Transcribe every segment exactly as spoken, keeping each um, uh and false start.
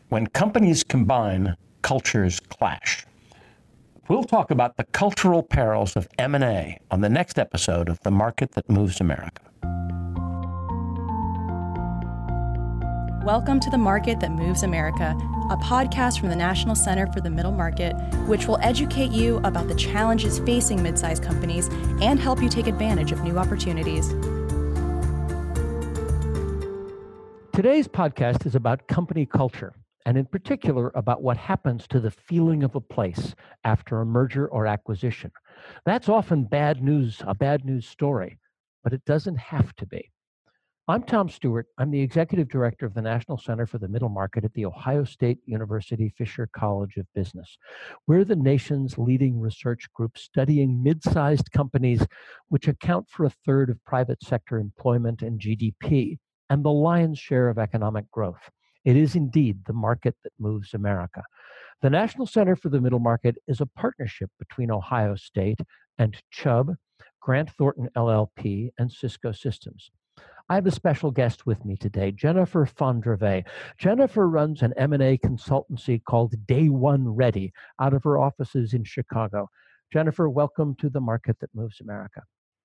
When companies combine, cultures clash. We'll talk about the cultural perils of M and A on the next episode of The Market That Moves America. Welcome to The Market That Moves America, a podcast from the National Center for the Middle Market, which will educate you about the challenges facing mid-sized companies and help you take advantage of new opportunities. Today's podcast is about company culture, and in particular about what happens to the feeling of a place after a merger or acquisition. That's often bad news, a bad news story, but it doesn't have to be. I'm Tom Stewart. I'm the Executive Director of the National Center for the Middle Market at The Ohio State University Fisher College of Business. We're the nation's leading research group studying mid-sized companies, which account for a third of private sector employment and G D P, and the lion's share of economic growth. It is indeed the market that moves America. The National Center for the Middle Market is a partnership between Ohio State and Chubb, Grant Thornton L L P, and Cisco Systems. I have a special guest with me today, Jennifer Fondreve. Jennifer runs an M and A consultancy called Day One Ready out of her offices in Chicago. Jennifer, welcome to the Market That Moves America.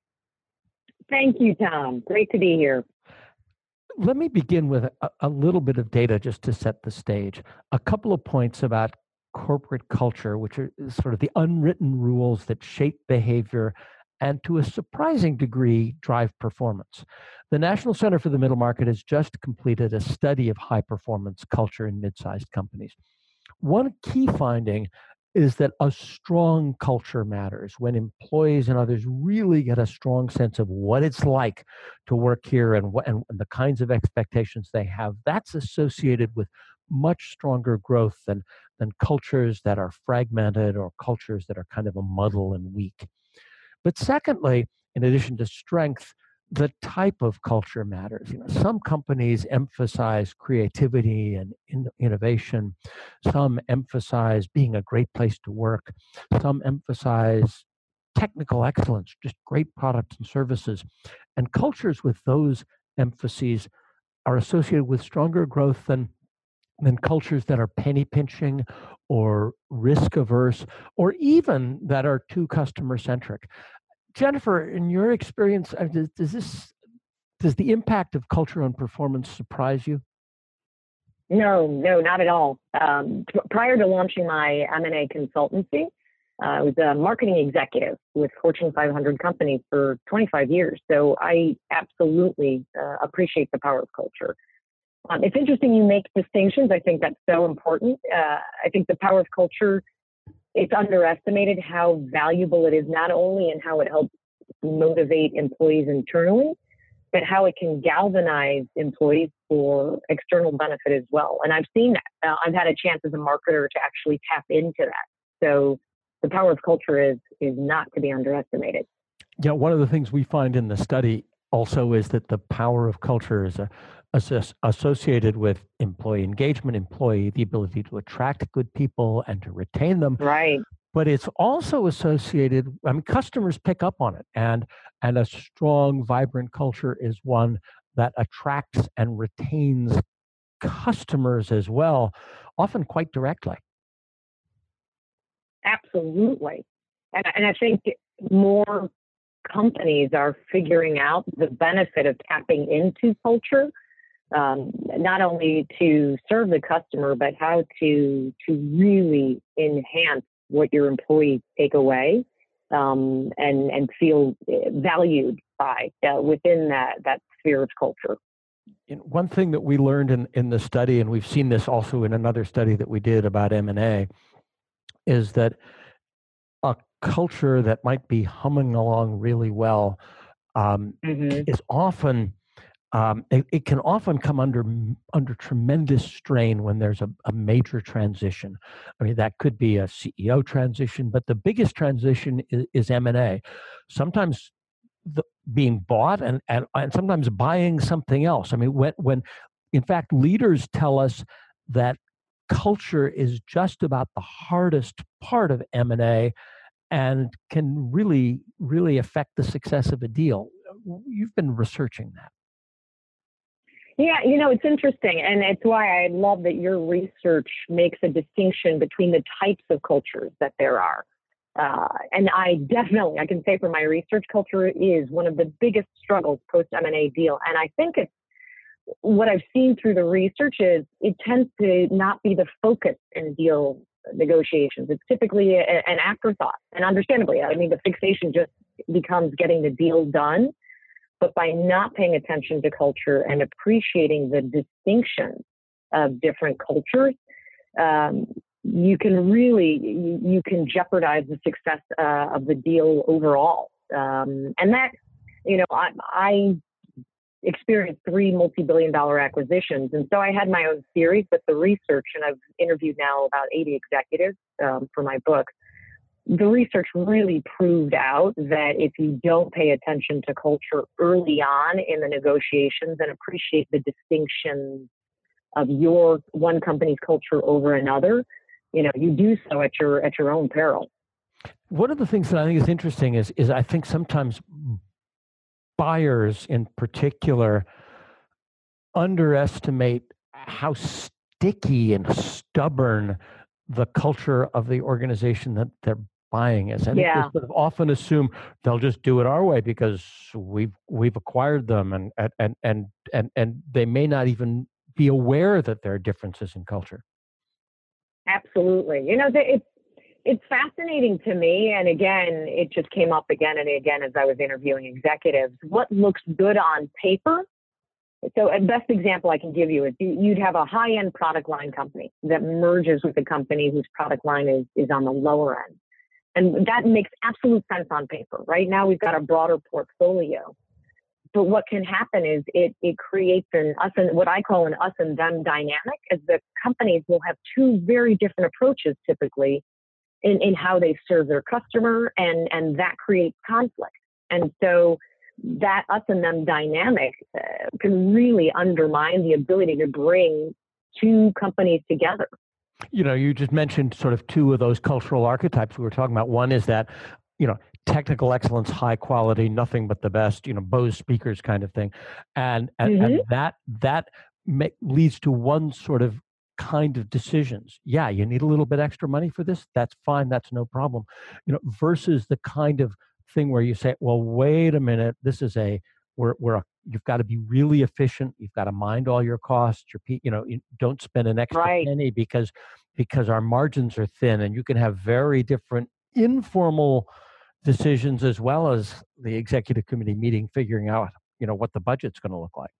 Thank you, Tom. Great to be here. Let me begin with a, a little bit of data just to set the stage. A couple of points about corporate culture, which are sort of the unwritten rules that shape behavior and to a surprising degree drive performance. The National Center for the Middle Market has just completed a study of high performance culture in mid-sized companies. One key finding is that a strong culture matters when employees and others really get a strong sense of what it's like to work here and, what, and, and the kinds of expectations they have. That's associated with much stronger growth than, than cultures that are fragmented or cultures that are kind of a muddle and weak. But secondly, in addition to strength, the type of culture matters. You know, some companies emphasize creativity and in- innovation. Some emphasize being a great place to work. Some emphasize technical excellence, just great products and services. And cultures with those emphases are associated with stronger growth than, than cultures that are penny pinching or risk averse, or even that are too customer centric. Jennifer, in your experience, does, does this does the impact of culture on performance surprise you? No, no, not at all. Um, p- prior to launching my M and A consultancy, uh, I was a marketing executive with Fortune five hundred companies for twenty-five years. So I absolutely uh, appreciate the power of culture. Um, it's interesting you make distinctions. I think that's so important. Uh, I think the power of culture, it's underestimated how valuable it is, not only in how it helps motivate employees internally, but how it can galvanize employees for external benefit as well. And I've seen that. Uh, I've had a chance as a marketer to actually tap into that. So the power of culture is is not to be underestimated. Yeah, one of the things we find in the study also is that the power of culture is a, as- associated with employee engagement, employee, the ability to attract good people and to retain them. Right. But it's also associated, I mean, customers pick up on it. And, and a strong, vibrant culture is one that attracts and retains customers as well, often quite directly. Absolutely. And, and I think more companies are figuring out the benefit of tapping into culture, um, not only to serve the customer, but how to to really enhance what your employees take away um, and and feel valued by uh, within that that sphere of culture. And one thing that we learned in, in the study, and we've seen this also in another study that we did about M and A, is that a culture that might be humming along really well um, Mm-hmm. is often Um, it, it can often come under under tremendous strain when there's a, a major transition. I mean, that could be a C E O transition, but the biggest transition is, is M and A. Sometimes the, being bought and, and and sometimes buying something else. I mean, when when in fact leaders tell us that culture is just about the hardest part of M and A and can really really affect the success of a deal. You've been researching that. Yeah, you know, it's interesting. And it's why I love that your research makes a distinction between the types of cultures that there are. Uh, and I definitely, I can say for my research, culture is one of the biggest struggles post M and A deal. And I think it's what I've seen through the research is it tends to not be the focus in deal negotiations. It's typically a, an afterthought. And understandably, I mean, the fixation just becomes getting the deal done. But by not paying attention to culture and appreciating the distinctions of different cultures, um, you can really, you, you can jeopardize the success uh, of the deal overall. Um, and that, you know, I, I experienced three multi-billion dollar acquisitions. And so I had my own theories, but the research, and I've interviewed now about eighty executives um, for my book. The research really proved out that if you don't pay attention to culture early on in the negotiations and appreciate the distinctions of your one company's culture over another, you know, you do so at your at your own peril. One of the things that I think is interesting is is I think sometimes buyers in particular underestimate how sticky and stubborn the culture of the organization that they're buying is. I think Yeah. they sort of often assume they'll just do it our way because we've we've acquired them, and and and and and they may not even be aware that there are differences in culture. Absolutely. You know, it's it's fascinating to me, and again, it just came up again and again as I was interviewing executives. What looks good on paper. So a best example I can give you is you'd have a high-end product line company that merges with a company whose product line is is on the lower end. And that makes absolute sense on paper. Right now, we've got a broader portfolio. But what can happen is it it creates an us and what I call an us and them dynamic, as the companies will have two very different approaches typically in, in how they serve their customer, and, and that creates conflict. And so that us and them dynamic uh, can really undermine the ability to bring two companies together. You know, you just mentioned sort of two of those cultural archetypes we were talking about. One is that, you know, technical excellence, high quality, nothing but the best, you know, Bose speakers kind of thing. And, and, Mm-hmm. and that, that may, leads to one sort of kind of decisions. Yeah, you need a little bit extra money for this. That's fine. That's no problem. You know, versus the kind of thing where you say, well, wait a minute, this is a, we're, we're a, you've got to be really efficient. You've got to mind all your costs. Your, you know, you don't spend an extra Right. penny because, because our margins are thin, and you can have very different informal decisions as well as the executive committee meeting, figuring out, you know, what the budget's going to look like.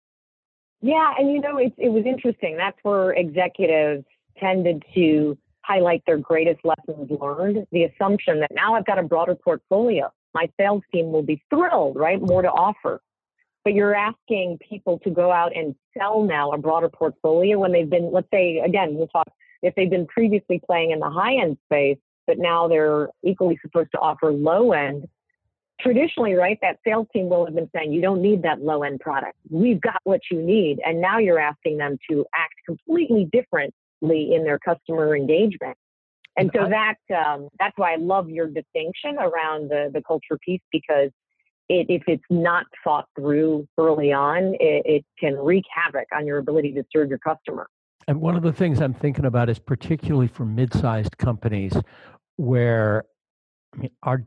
Yeah. And, you know, it, it was interesting. That's where executives tended to highlight their greatest lessons learned, the assumption that now I've got a broader portfolio. My sales team will be thrilled, right? More to offer. But you're asking people to go out and sell now a broader portfolio when they've been, let's say, again, we'll talk, if they've been previously playing in the high-end space, but now they're equally supposed to offer low-end. Traditionally, right, that sales team will have been saying, you don't need that low-end product. We've got what you need. And now you're asking them to act completely differently in their customer engagement. And so that um, that's why I love your distinction around the, the culture piece, because it, if it's not thought through early on, it, it can wreak havoc on your ability to serve your customer. And one of the things I'm thinking about is particularly for mid-sized companies where, I mean, our,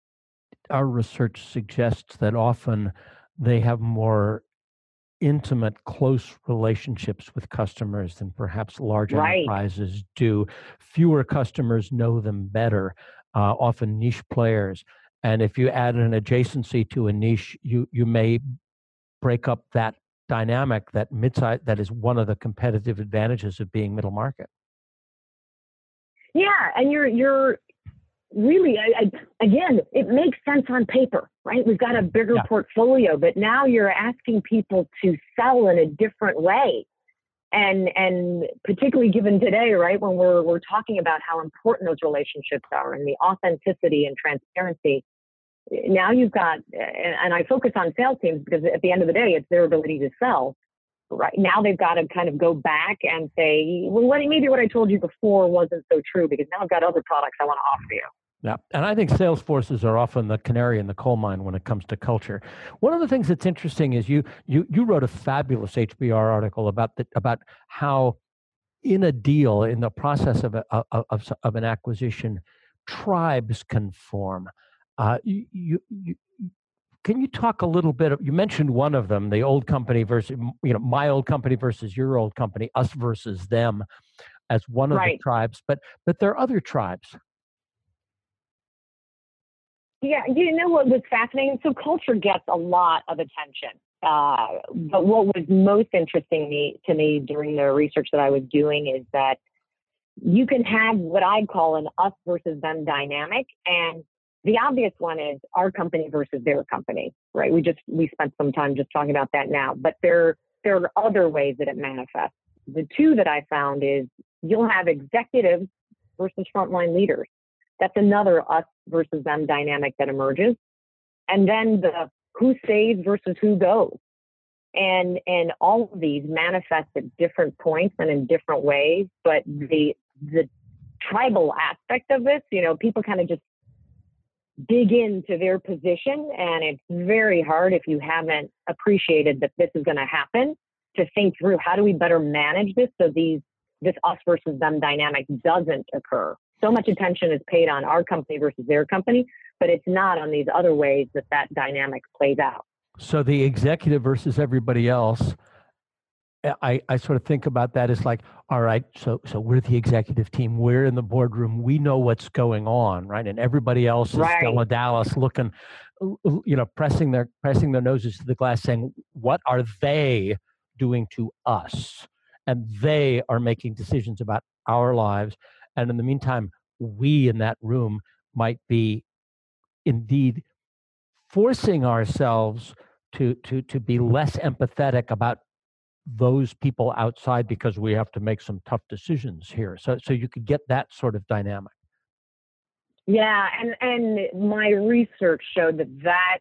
our research suggests that often they have more intimate, close relationships with customers than perhaps large Right. enterprises do. Fewer customers know them better, uh, often niche players. And if you add an adjacency to a niche, you you may break up that dynamic, that mid-size, that is one of the competitive advantages of being middle market. Yeah, and you're you're really, I, I, again, it makes sense on paper, right? We've got a bigger Yeah. portfolio, but now you're asking people to sell in a different way. And and particularly given today, right, when we're we're talking about how important those relationships are and the authenticity and transparency. Now you've got, and I focus on sales teams because at the end of the day, it's their ability to sell. Right now, they've got to kind of go back and say, well, what, maybe what I told you before wasn't so true because now I've got other products I want to offer you. Yeah, and I think sales forces are often the canary in the coal mine when it comes to culture. One of the things that's interesting is you you you wrote a fabulous H B R article about the, about how in a deal, in the process of a, of, of of an acquisition, tribes can form. Uh, you, you, you can you talk a little bit? You mentioned one of them, the old company versus you know my old company versus your old company, us versus them, as one of the Right. tribes. But but there are other tribes. Yeah, you know what was fascinating? So culture gets a lot of attention. Uh, but what was most interesting me, to me during the research that I was doing is that you can have what I call an us versus them dynamic. And the obvious one is our company versus their company, right? We just, we spent some time just talking about that now, but there, there are other ways that it manifests. The two that I found is you'll have executives versus frontline leaders. That's another us versus them dynamic that emerges. And then the who stays versus who goes. And and all of these manifest at different points and in different ways. But the the tribal aspect of this, you know, people kind of just dig into their position. And it's very hard if you haven't appreciated that this is going to happen to think through how do we better manage this so these this us versus them dynamic doesn't occur. So much attention is paid on our company versus their company, but it's not on these other ways that that dynamic plays out. So the executive versus everybody else, I, I sort of think about that as like, all right, so so we're the executive team, we're in the boardroom, we know what's going on, right? And everybody else is Right. Stella Dallas looking, you know, pressing their pressing their noses to the glass, saying, what are they doing to us? And they are making decisions about our lives. And in the meantime, we in that room might be indeed forcing ourselves to to to be less empathetic about those people outside because we have to make some tough decisions here. So so you could get that sort of dynamic. Yeah, and and my research showed that that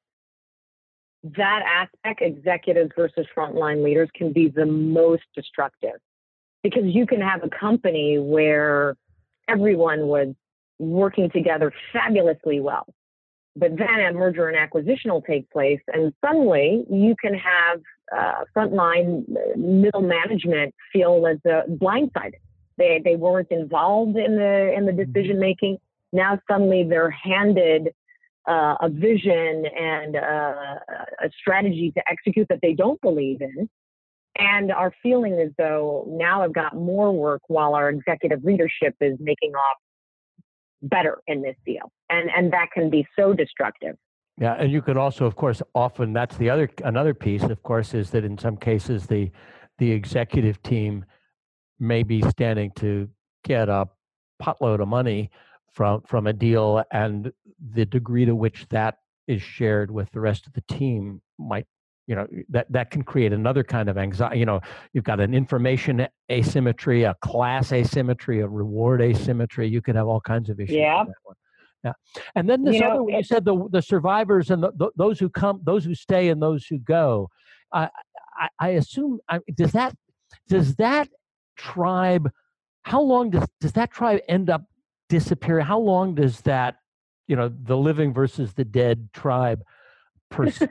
that aspect, executives versus frontline leaders, can be the most destructive because you can have a company where everyone was working together fabulously well. But then a merger and acquisition will take place, and suddenly you can have uh, frontline middle management feel as uh, blindsided. They they weren't involved in the in the decision making. Now suddenly they're handed uh, a vision and uh, a strategy to execute that they don't believe in, and are feeling as though now I've got more work while our executive leadership is making off better in this deal. And and that can be so destructive. Yeah, and you can also, of course, often that's the other another piece, of course, is that in some cases the the executive team may be standing to get a potload of money from from a deal, and the degree to which that is shared with the rest of the team might, you know, that that can create another kind of anxiety. You know, you've got an information asymmetry, a class asymmetry, a reward asymmetry. You could have all kinds of issues. Yeah. With that one. Yeah. And then this You know, other one, you said the the survivors and the, the, those who come, those who stay and those who go. I I, I assume, I, does that does that tribe, how long does does that tribe end up disappearing? How long does that, you know, the living versus the dead tribe persist?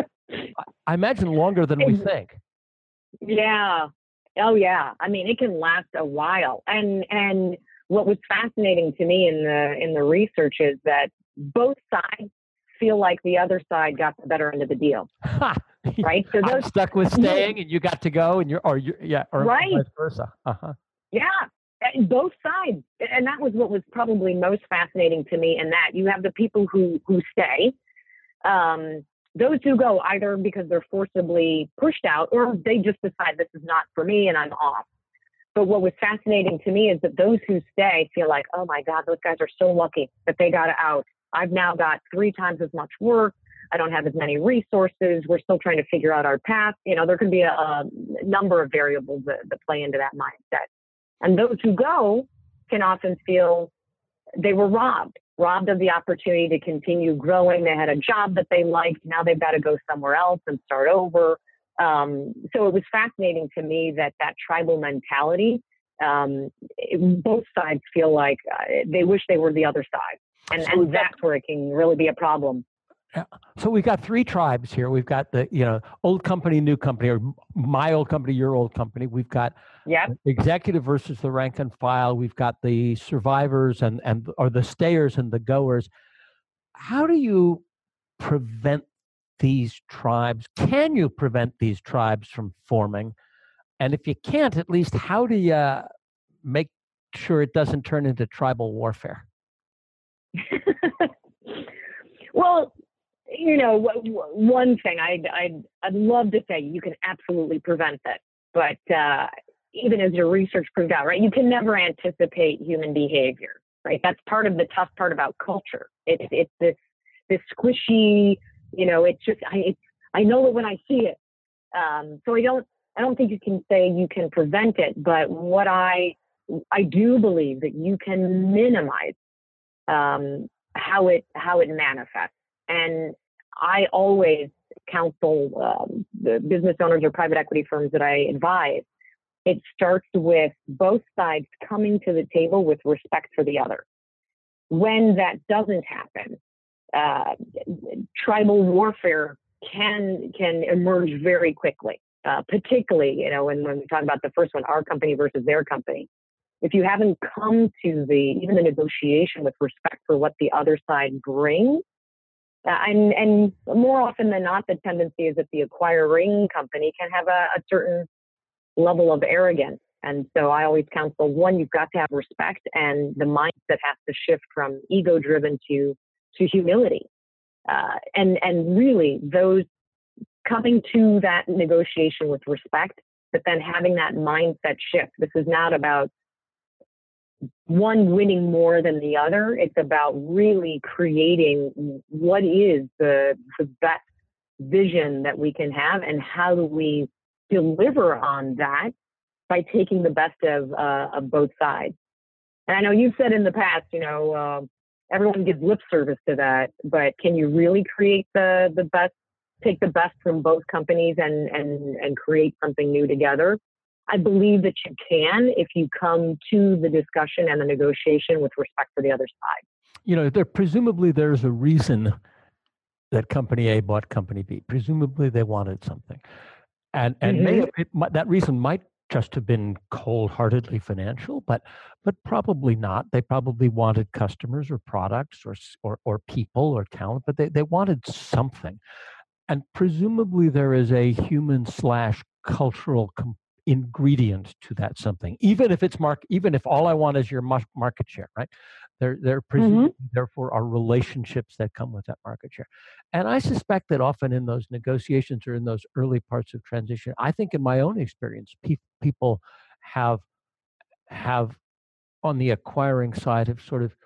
I imagine longer than we think. Yeah. Oh yeah. I mean, it can last a while. And and what was fascinating to me in the in the research is that both sides feel like the other side got the better end of the deal. Right? So those, I'm stuck with staying, you, and you got to go, and you're or you yeah, or right. vice versa. Uh-huh. Yeah. Both sides. And that was what was probably most fascinating to me in that you have the people who who stay. Um, those who go either because they're forcibly pushed out or they just decide this is not for me and I'm off. But what was fascinating to me is that those who stay feel like, oh my God, those guys are so lucky that they got out. I've now got three times as much work. I don't have as many resources. We're still trying to figure out our path. You know, there can be a, a number of variables that, that play into that mindset. And those who go can often feel they were robbed. robbed of the opportunity to continue growing. They had a job that they liked. Now they've got to go somewhere else and start over. Um, so it was fascinating to me that that tribal mentality, um, it, both sides feel like uh, they wish they were the other side. And, So and we've got- that's where it can really be a problem. Yeah. So we've got three tribes here. We've got the, you know, old company, new company, or my old company, your old company. We've got Yep. executive versus the rank and file. We've got the survivors and, and or the stayers and the goers. How do you prevent these tribes? Can you prevent these tribes from forming? And if you can't, at least how do you make sure it doesn't turn into tribal warfare? Well, you know, w- w- one thing I'd, I'd, I'd love to say you can absolutely prevent it. But uh, even as your research proved out, right, you can never anticipate human behavior, right? That's part of the tough part about culture. It's, it's this, this squishy, you know, it's just, I, it's, I know it when I see it. Um, so I don't, I don't think you can say you can prevent it, but what I, I do believe that you can minimize um, how it, how it manifests. And I always counsel um, the business owners or private equity firms that I advise. It starts with both sides coming to the table with respect for the other. When that doesn't happen, uh, tribal warfare can can emerge very quickly. Uh, particularly, you know, when, when we talk about the first one, our company versus their company. If you haven't come to the even the negotiation with respect for what the other side brings, uh, and and more often than not, the tendency is that the acquiring company can have a, a certain level of arrogance. And so I always counsel, one, you've got to have respect, and the mindset has to shift from ego-driven to to humility. Uh, and and really, those coming to that negotiation with respect, but then having that mindset shift. This is not about one winning more than the other. It's about really creating what is the, the best vision that we can have, and how do we deliver on that by taking the best of, uh, of both sides. And I know you've said in the past, you know, uh, everyone gives lip service to that, but can you really create the, the best, take the best from both companies and, and, and create something new together? I believe that you can if you come to the discussion and the negotiation with respect for the other side. You know, there presumably there's a reason that company A bought company B. Presumably they wanted something. And and Mm-hmm. may have, it, might- that reason might just have been cold-heartedly financial, but but probably not. They probably wanted customers or products or s- or, or people or talent, but they, they wanted something. And presumably there is a human slash cultural com- ingredient to that something, even if it's mark, even if all I want is your mar- market share, right? There, there presumably therefore are relationships that come with that market share. And I suspect that often in those negotiations or in those early parts of transition, I think in my own experience, pe- people have have on the acquiring side have sort of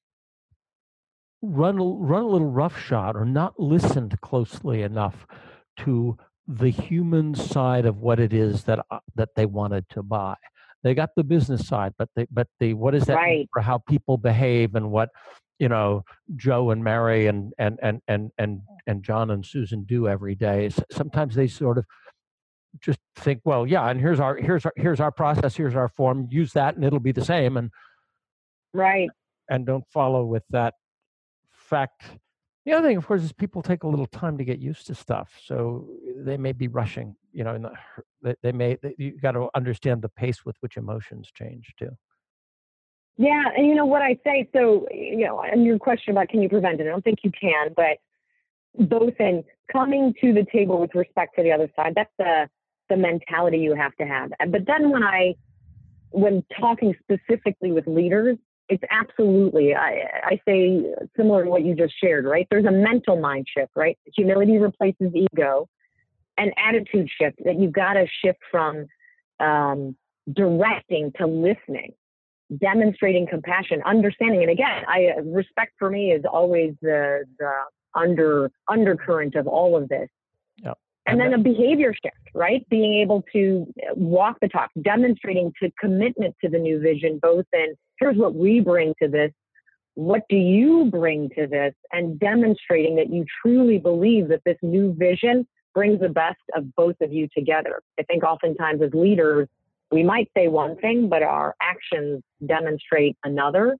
run a- run a little roughshod or not listened closely enough to the human side of what it is that uh, that they wanted to buy. They got the business side, but they but the what does that mean Right. for how people behave and what, you know, Joe and Mary and and and and and and John and Susan do every day. S- Sometimes they sort of just think, well, yeah, and here's our here's our here's our process, here's our form, use that and it'll be the same, and Right. and don't follow with that fact. The other thing, of course, is people take a little time to get used to stuff, so they may be rushing. You know, in the, they, they may. They, you got to understand the pace with which emotions change too. Yeah. And you know what I say? So, you know, and your question about can you prevent it? I don't think you can, but both in coming to the table with respect to the other side, that's the, the mentality you have to have. But then when I, when talking specifically with leaders, it's absolutely, I, I say similar to what you just shared, right? There's a mental mind shift, right? Humility replaces ego, and attitude shift that you've got to shift from um, directing to listening, demonstrating compassion, understanding. And again, I respect for me is always the, the under undercurrent of all of this. Yep. And, And then that- a behavior shift, right? Being able to walk the talk, demonstrating to commitment to the new vision, both in here's what we bring to this, what do you bring to this, and demonstrating that you truly believe that this new vision brings the best of both of you together. I think oftentimes as leaders, we might say one thing, but our actions demonstrate another.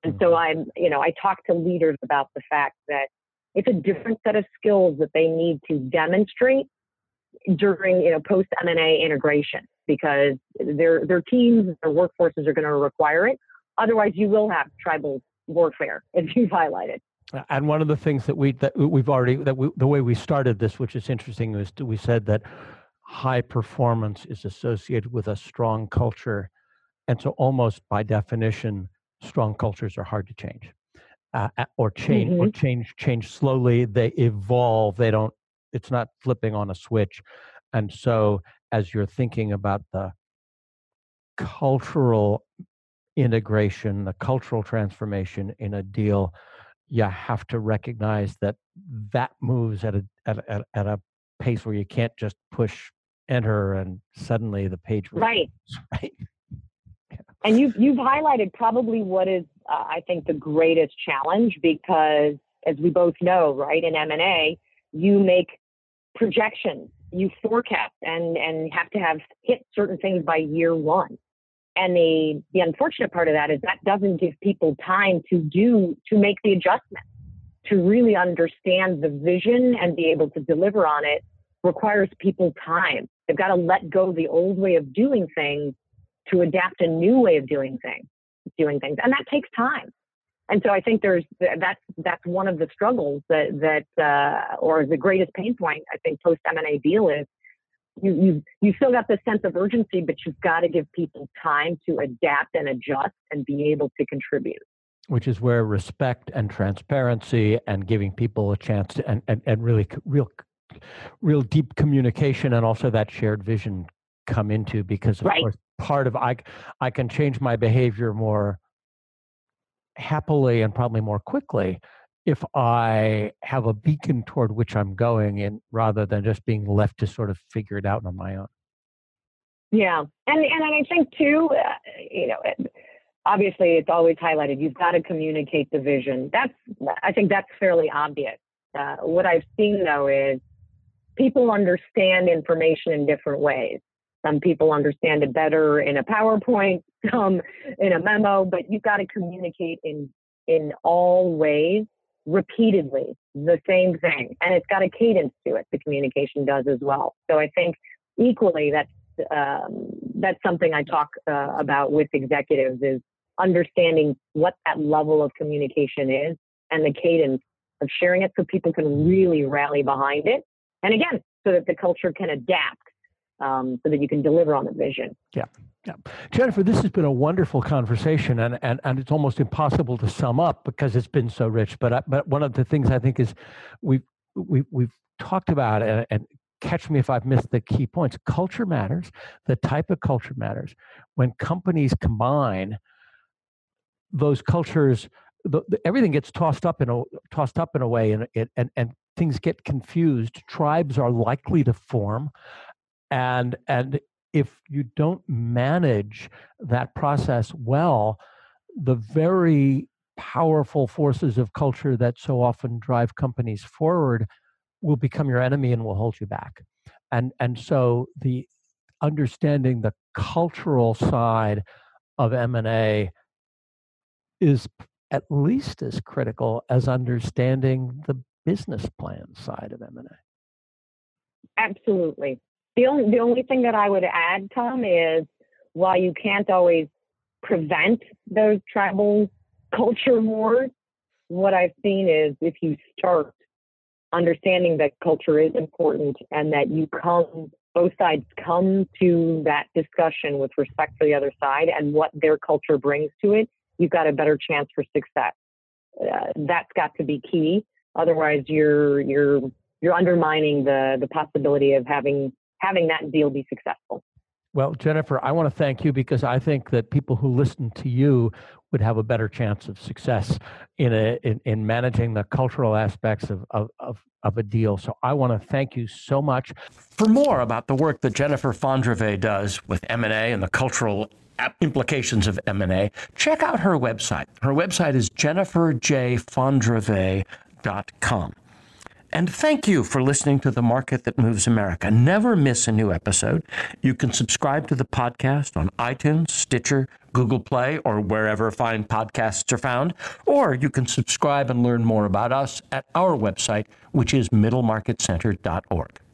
And so I'm, you know, I talk to leaders about the fact that it's a different set of skills that they need to demonstrate during, you know, post M and A integration, because their their teams, their workforces are going to require it. Otherwise, you will have tribal warfare, as you've highlighted. And one of the things that we that we've already that we, the way we started this, which is interesting, is we said that high performance is associated with a strong culture, and so almost by definition, strong cultures are hard to change, uh, or change mm-hmm. or change change slowly. They evolve. They don't. It's not flipping on a switch. And so, as you're thinking about the cultural integration, the cultural transformation in a deal, you have to recognize that that moves at a at a, at a pace where you can't just push enter and suddenly the page right. right. Yeah. And you've you've highlighted probably what is uh, I think the greatest challenge, because as we both know, right, in M and A, you make projections, you forecast, and and have to have hit certain things by year one. And the, the unfortunate part of that is that doesn't give people time to do, to make the adjustment, to really understand the vision and be able to deliver on it requires people time. They've got to let go the old way of doing things to adapt a new way of doing things, doing things. And that takes time. And so I think there's, that's, that's one of the struggles that, that, uh, or the greatest pain point, I think, post M and A deal is, You you you still got this sense of urgency, but you've got to give people time to adapt and adjust and be able to contribute. Which is where respect and transparency and giving people a chance to, and, and, and really real real deep communication and also that shared vision come into, because of right. course part of I I can change my behavior more happily and probably more quickly if I have a beacon toward which I'm going in, rather than just being left to sort of figure it out on my own. Yeah. And and I think too, uh, you know, obviously it's always highlighted, you've got to communicate the vision. That's, I think that's fairly obvious. Uh, what I've seen though is people understand information in different ways. Some people understand it better in a PowerPoint, some in a memo, but you've got to communicate in in all ways, repeatedly, the same thing. And it's got a cadence to it, the communication does as well. So I think equally that's um, that's something I talk uh, about with executives, is understanding what that level of communication is and the cadence of sharing it so people can really rally behind it. And again, so that the culture can adapt, um, so that you can deliver on the vision. Yeah. Yeah. Jennifer, this has been a wonderful conversation, and, and, and it's almost impossible to sum up because it's been so rich. But I, but one of the things I think is we've, we've, we've talked about, and, and catch me if I've missed the key points, culture matters. The type of culture matters. When companies combine those cultures, the, the, everything gets tossed up in a, tossed up in a way, and, it, and, and things get confused. Tribes are likely to form, and and if you don't manage that process well, the very powerful forces of culture that so often drive companies forward will become your enemy and will hold you back. And, and so the understanding the cultural side of M and A is at least as critical as understanding the business plan side of M and A. Absolutely. The only the only thing that I would add, Tom, is while you can't always prevent those tribal culture wars, what I've seen is if you start understanding that culture is important and that you come, both sides come to that discussion with respect for the other side and what their culture brings to it, you've got a better chance for success. Uh, that's got to be key. Otherwise, you're you're you're undermining the the possibility of having having that deal be successful. Well, Jennifer, I want to thank you because I think that people who listen to you would have a better chance of success in a in, in managing the cultural aspects of, of, of, of a deal. So I want to thank you so much. For more about the work that Jennifer Fondrevay does with M and A and the cultural implications of M and A, check out her website. Her website is jennifer j fondrevay dot com. And thank you for listening to The Market That Moves America. Never miss a new episode. You can subscribe to the podcast on iTunes, Stitcher, Google Play, or wherever fine podcasts are found. Or you can subscribe and learn more about us at our website, which is middle market center dot org.